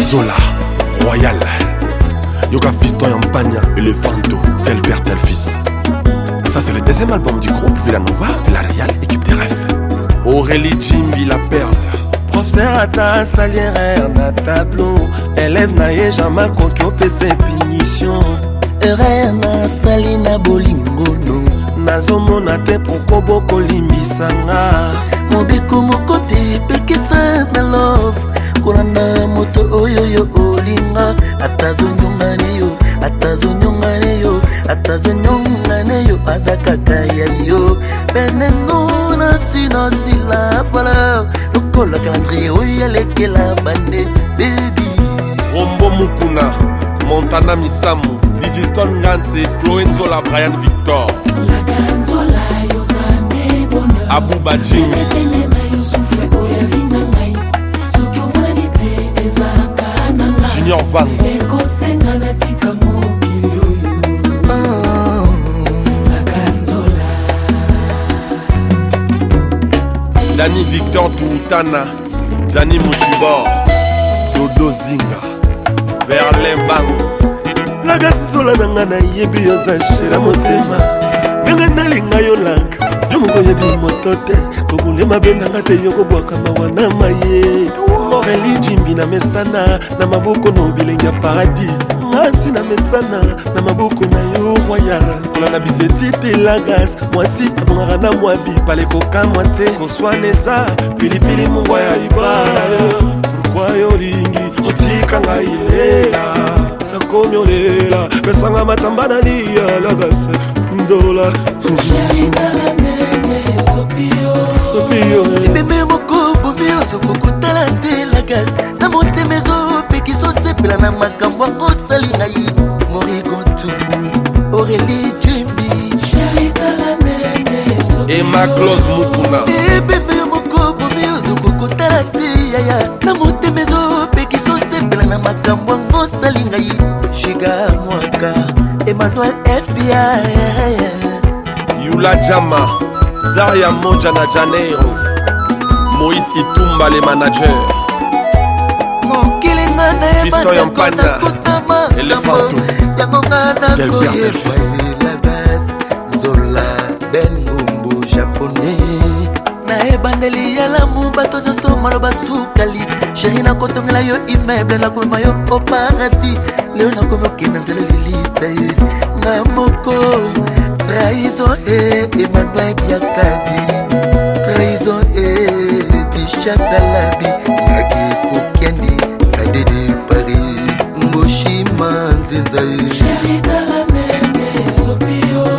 Zola, Royal. Yoka Fiston Yampagna, Elephanto, tel père, tel fils. Ça c'est le deuxième album du groupe Villanova, Villarreal, équipe des rêves. Aurélie Jimbi, la perle. Professeur Ata, salière na tableau. Élève naye, jamais conquis au PC punition. Erreur na salina bolingono. Nazomona te poko boko limbisanga. Mobeko mokote pekesa na love. Kolanda moto oyo olinga. Atazonyongane yo, atazonyongane yo, atazonyongane yo, azakakaya yo. Beneno na sinosi la valeur. Lokola calendrier oyo lekela bande baby. Rombo Mukuna, Montana Misamu, Diziston Ganse, Loenzola, Brian Victor, Abou Badjing, Junior Van, Dani Victor Toutana, Jani Mouchibor, Dodo Zinga, Verlin Bang. La gazola nangana yebi yoza shira motema. Nangana linga yolaka, yomuko yebi motote. Kogule mabenda ngate yoko bwaka mawana maye. Aurélie Jimbi na mesana, na maboko no bilenga paradis. Ngasi na mesana, na maboko na yo royal. Kola na bizeti te lagas, mwasi abongara na mwabi. Pale koka mwate, koswa neza, pilipili mungwa ya ibara. Pourquoi yo lingi, otika ngai lela. Komyolela, pesanga matamba na liya lagas Nzola Sopio Ibeme moko bomio zokokotala te lagas Na mote mezo pekiso sepela na makambo ango sali ngai Moriko Ntubu, Aurélie Jimbi Emma Close Mukuna Ibeme moko bomio zokokotala te yaya Na mote mezo pekiso sepela na makambo ango sali ngai Shiga Mwaka, Emmanuel FBI Yula Jama, Zaria Monja na Janeiro, Moïse Itumba les managers, Fiston Yampagna, Elephanto, Del père, del fils, Zola, Ben Gumbo japonais Na bandeli ya lamu bato nyoso maloba sukali Chéri na kotomela yo immeuble na komema yo au paradis Leo na komoke na nzela lilita nga moko Trahison Emmanuel Biakadi Trahison Tisha Galabi Yaki Foukendi Kadede Paris Mboshi Manzenzae Chéri Talanene Sopio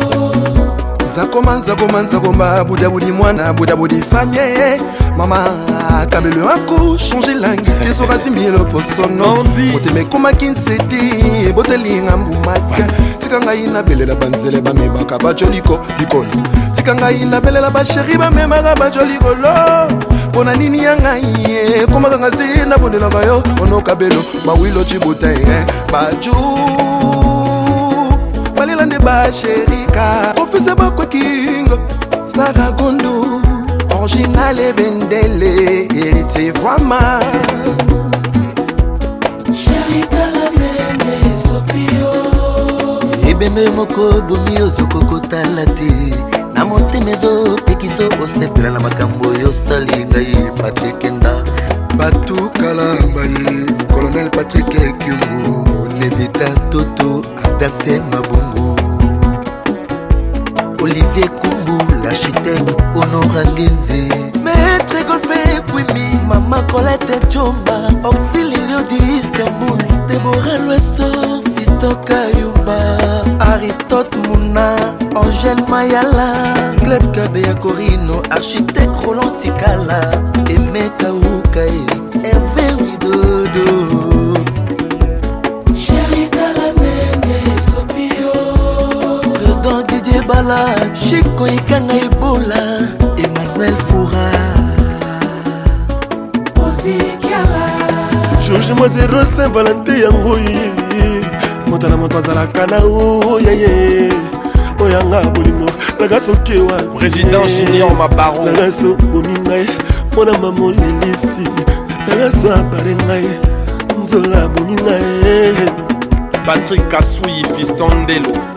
Zakomba, Boudabudi mwana, Boudabudi famille. Mama, Kabele Ako, changer langue, tes oras le poisson. Oteme koma kinseti, botelinga mbumaka. Tikanga ina bele la banzele ba meba kabajoliko, likolo. Tikanga ina bele la ba chéri ba mema kabajoliko lo. Pona nini yanga iye, koma kanga zina bondela bayo, ono kabelo, ba wilo chibuta baju. Balilande ba sherika Office ba kwa kingo Stara Gondo Original et Bendele Héritier vraiment Sherika la nene Sopio Ebeme moko bomio zoko kotala te Na monte mezo pekiso osepela na makambo yo salinga ye Patrick Kenda Batu Kalamba ye Colonel Patrick Kyungu Nevita Toto Daxel Mabungu Olivier Kumbu, l'architecte Honora Ngenze Maître Golfe Kwimi Mama Colette Chomba Auxilio d'Istanbul Deborah Loeso Fiston Kayumba Aristote Mouna Angèle Mayala Gled Kabea Corino Architecte Roland Tikala Aimé Kawukai Hervé Widodo Bala, Chico Ikanga Ebola, Emmanuel Foura Georges Moisero Saint-Valentin Yangoyi Montana Montazala Kana Oyaye Oyanga Bolimo Lagaso Kewa Président Junior Mabaro Lagaso Bomingaye Mona Maman Lilisi Lagaso Aparengaye nzola boninga Patrick Kasui Fiston Delo